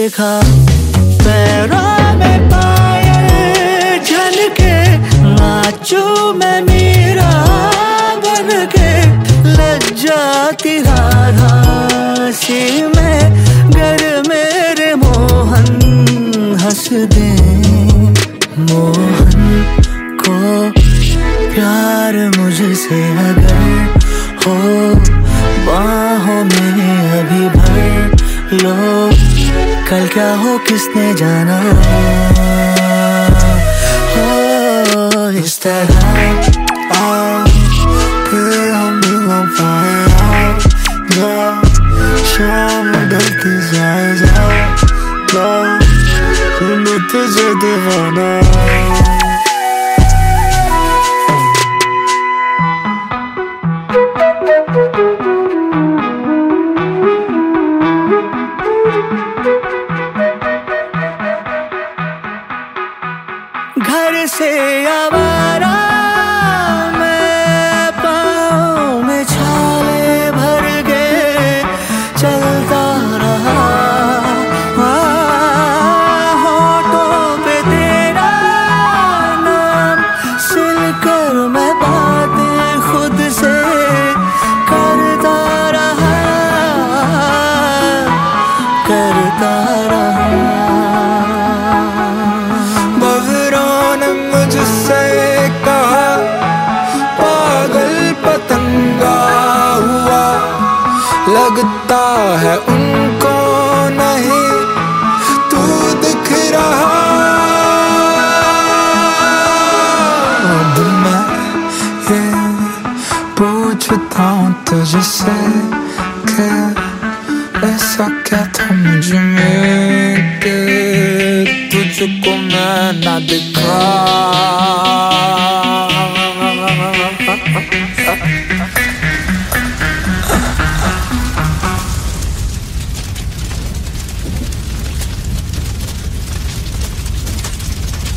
देखा, पैरों में पायल झलके, नाचूं मैं मीरा बन के, लग जाती राधा सी मैं, गर मेरे मोहन हंस दे। मोहन को प्यार मुझसे अगर हो, बाहों में अभी भर लो, कल क्या हो किसने जाना। हो इस तरह फिर हम शाम ढलती जाए तुझे दीवाना। घर से आवारा मैं, पाँव में छाले भर के चलता रहा, होठों पे तेरा नाम सिलकर मैं बातें खुद से करता रहा, करता रहा। मुझसे कहा पागल पतंगा हुआ, लगता है उनको नहीं तू दिख रहा। अब मैं ये पूछता हूँ तुझसे कि ऐसा क्या था मुझ में कि तुझको मैं ना दिखा।